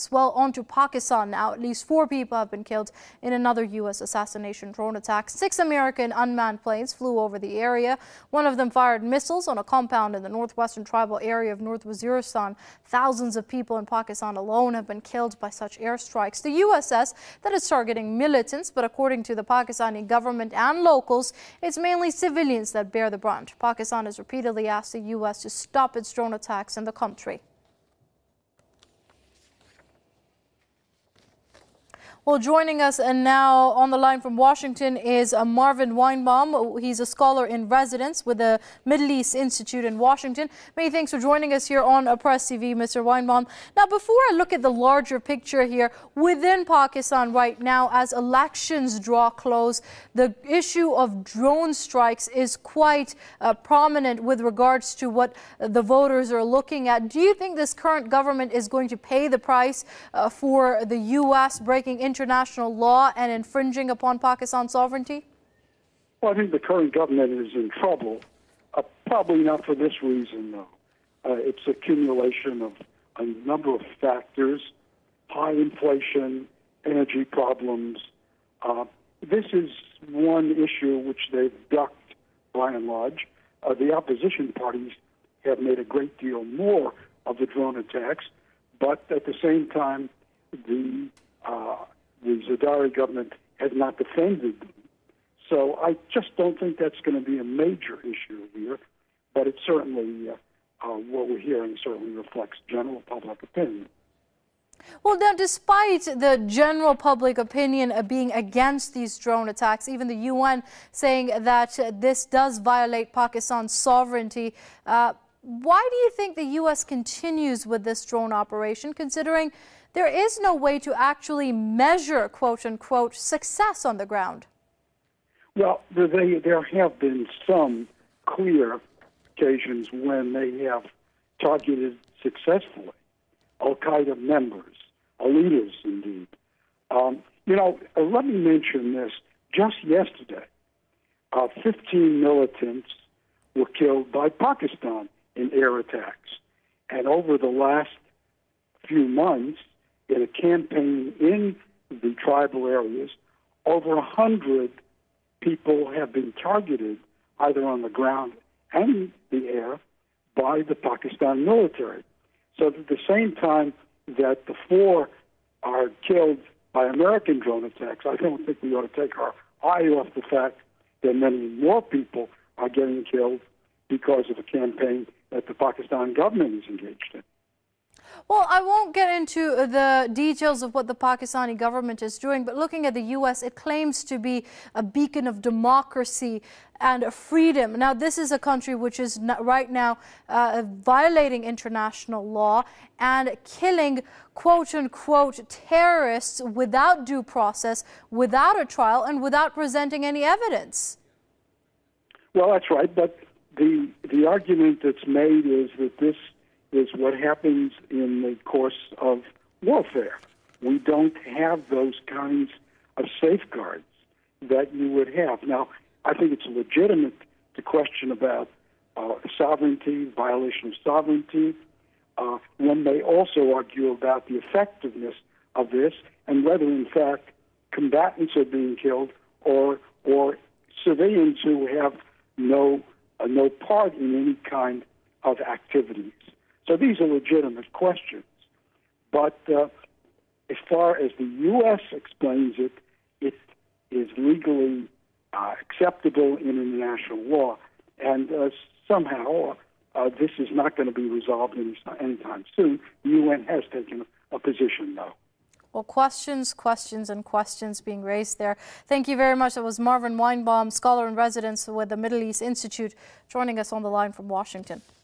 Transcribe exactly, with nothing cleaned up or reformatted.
Well, on to Pakistan now. At least four people have been killed in another U S assassination drone attack. Six American unmanned planes flew over the area. One of them fired missiles on a compound in the northwestern tribal area of North Waziristan. Thousands of people in Pakistan alone have been killed by such airstrikes. The U S says that it's targeting militants, but according to the Pakistani government and locals, it's mainly civilians that bear the brunt. Pakistan has repeatedly asked the U S to stop its drone attacks in the country. Well, joining us and now on the line from Washington is uh, Marvin Weinbaum. He's a scholar in residence with the Middle East Institute in Washington. Many thanks for joining us here on uh, Press T V, Mister Weinbaum. Now, before I look at the larger picture here within Pakistan right now, as elections draw close, the issue of drone strikes is quite uh, prominent with regards to what uh, the voters are looking at. Do you think this current government is going to pay the price uh, for the U S breaking into international law and infringing upon Pakistan's sovereignty? Well, I think the current government is in trouble, uh, probably not for this reason, though. Uh, it's accumulation of a number of factors, high inflation, energy problems. Uh, this is one issue which they've ducked by and large. Uh, the opposition parties have made a great deal more of the drone attacks, but at the same time, the uh, the Zardari government has not defended them. So I just don't think that's going to be a major issue here, but it certainly, uh, uh, what we're hearing certainly reflects general public opinion. Well, now, despite the general public opinion uh, being against these drone attacks, even the U N saying that uh, this does violate Pakistan's sovereignty, uh, why do you think the U S continues with this drone operation, considering there is no way to actually measure, quote-unquote, success on the ground? Well, they, there have been some clear occasions when they have targeted successfully al-Qaeda members, or leaders indeed. Um, you know, uh, let me mention this. Just yesterday, uh, fifteen militants were killed by Pakistan in air attacks. And over the last few months, in a campaign in the tribal areas, over a hundred people have been targeted either on the ground and the air by the Pakistan military. So at the same time that the four are killed by American drone attacks, I don't think we ought to take our eye off the fact that many more people are getting killed because of a campaign that the Pakistan government is engaged in. Well, I won't get into the details of what the Pakistani government is doing, but looking at the U S, it claims to be a beacon of democracy and freedom. Now, this is a country which is right now uh, violating international law and killing, quote-unquote, terrorists without due process, without a trial, and without presenting any evidence. Well, that's right, but the, the argument that's made is that this is what happens in the course of warfare. We don't have those kinds of safeguards that you would have. Now, I think it's legitimate to question about uh, sovereignty, violation of sovereignty. Uh, one may also argue about the effectiveness of this and whether, in fact, combatants are being killed or or civilians who have no uh, no part in any kind of activities. So these are legitimate questions. But uh, as far as the U S explains it, it is legally uh, acceptable in international law. And uh, somehow uh, this is not going to be resolved any, anytime soon. The U N has taken a position, though. Well, questions, questions, and questions being raised there. Thank you very much. That was Marvin Weinbaum, scholar in residence with the Middle East Institute, joining us on the line from Washington.